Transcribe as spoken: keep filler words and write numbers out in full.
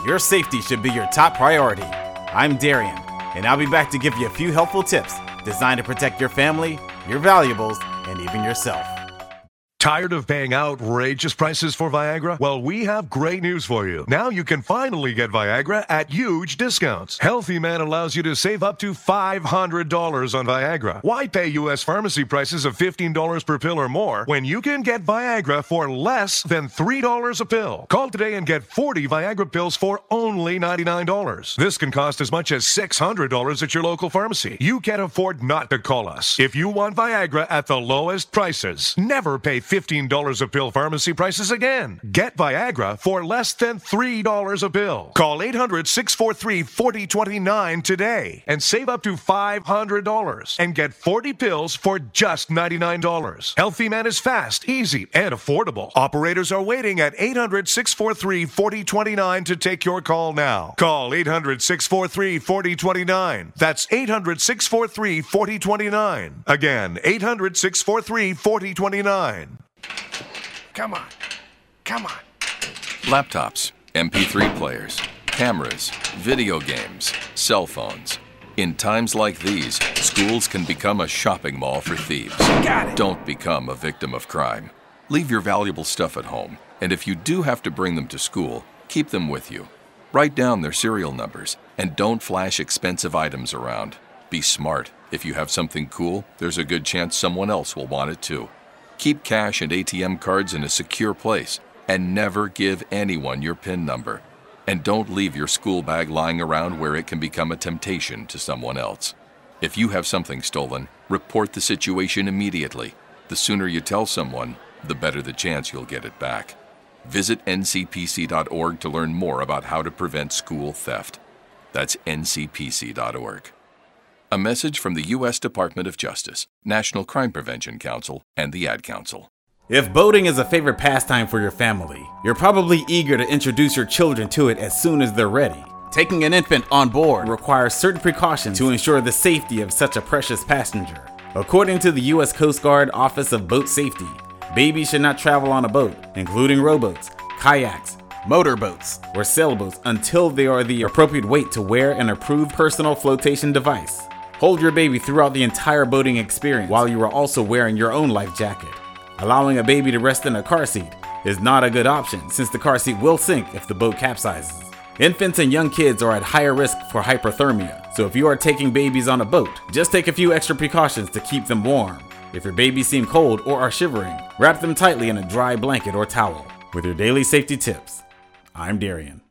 your safety should be your top priority. I'm Darian, and I'll be back to give you a few helpful tips designed to protect your family, your valuables, and even yourself. Tired of paying outrageous prices for Viagra? Well, we have great news for you. Now you can finally get Viagra at huge discounts. Healthy Man allows you to save up to five hundred dollars on Viagra. Why pay U S pharmacy prices of fifteen dollars per pill or more when you can get Viagra for less than three dollars a pill? Call today and get forty Viagra pills for only ninety-nine dollars. This can cost as much as six hundred dollars at your local pharmacy. You can't afford not to call us. If you want Viagra at the lowest prices, never pay fifteen dollars a pill pharmacy prices again. Get Viagra for less than three dollars a pill. Call eight hundred, six four three, four zero two nine today and save up to five hundred dollars and get forty pills for just ninety-nine dollars. Healthy Man is fast, easy, and affordable. Operators are waiting at eight hundred, six four three, four zero two nine to take your call now. Call eight hundred, six four three, four zero two nine. That's eight hundred, six four three, four zero two nine. Again, eight hundred, six four three, four zero two nine. Come on. Come on. Laptops, M P three players, cameras, video games, cell phones. In times like these, schools can become a shopping mall for thieves. Got it. Don't become a victim of crime. Leave your valuable stuff at home, and if you do have to bring them to school, keep them with you. Write down their serial numbers, and don't flash expensive items around. Be smart. If you have something cool, there's a good chance someone else will want it too. Keep cash and A T M cards in a secure place, and never give anyone your PIN number. And don't leave your school bag lying around where it can become a temptation to someone else. If you have something stolen, report the situation immediately. The sooner you tell someone, the better the chance you'll get it back. Visit N C P C dot org to learn more about how to prevent school theft. That's N C P C dot org. A message from the U S Department of Justice, National Crime Prevention Council, and the Ad Council. If boating is a favorite pastime for your family, you're probably eager to introduce your children to it as soon as they're ready. Taking an infant on board requires certain precautions to ensure the safety of such a precious passenger. According to the U S Coast Guard Office of Boat Safety, babies should not travel on a boat, including rowboats, kayaks, motorboats, or sailboats until they are the appropriate weight to wear an approved personal flotation device. Hold your baby throughout the entire boating experience while you are also wearing your own life jacket. Allowing a baby to rest in a car seat is not a good option since the car seat will sink if the boat capsizes. Infants and young kids are at higher risk for hypothermia, so if you are taking babies on a boat, just take a few extra precautions to keep them warm. If your babies seem cold or are shivering, wrap them tightly in a dry blanket or towel. With your daily safety tips, I'm Darian.